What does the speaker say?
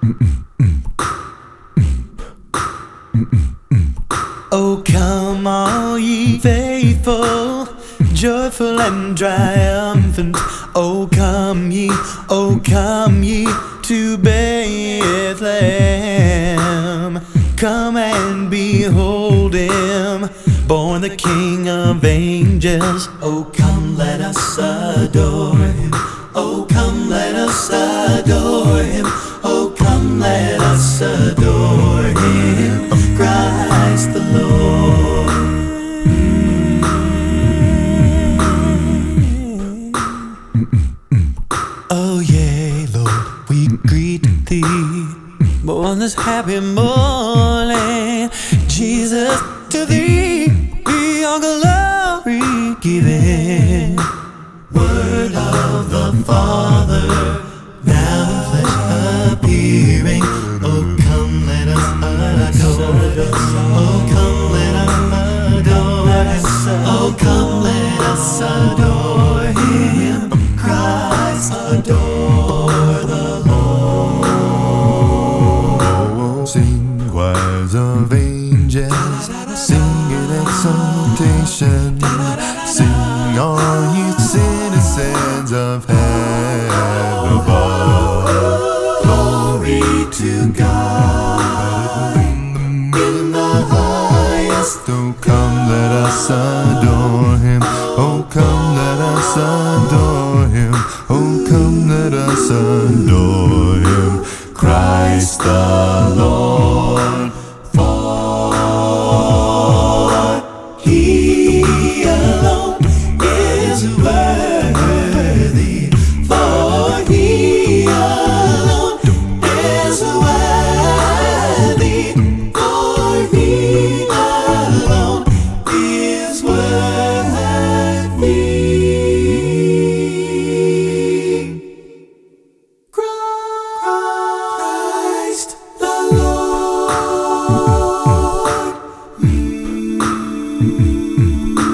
Oh, come all ye faithful, joyful and triumphant. Oh, come ye to Bethlehem. Come and behold him, born the King of angels. Oh, come let us adore him. Oh, come let us adore him. Oh, come let us adore him, Christ the Lord. Oh, yea, Lord, we greet thee, born this happy morning. Jesus, to thee be all glory given. Word of the Father, now in flesh appearing. Oh, come let us adore. Oh, come let us adore. Oh, come let us adore him, Christ, adore the Lord. Sing choirs of angels, sing in exaltation. Sing all ye citizens of heaven above. Glory to God in the highest. Oh, come let us adore him. Oh, come let us adore him. Oh, come let us adore him, Christ the Lord. For he alone is worthy. For he alone is worthy. For he alone is worthy. Christ the Lord.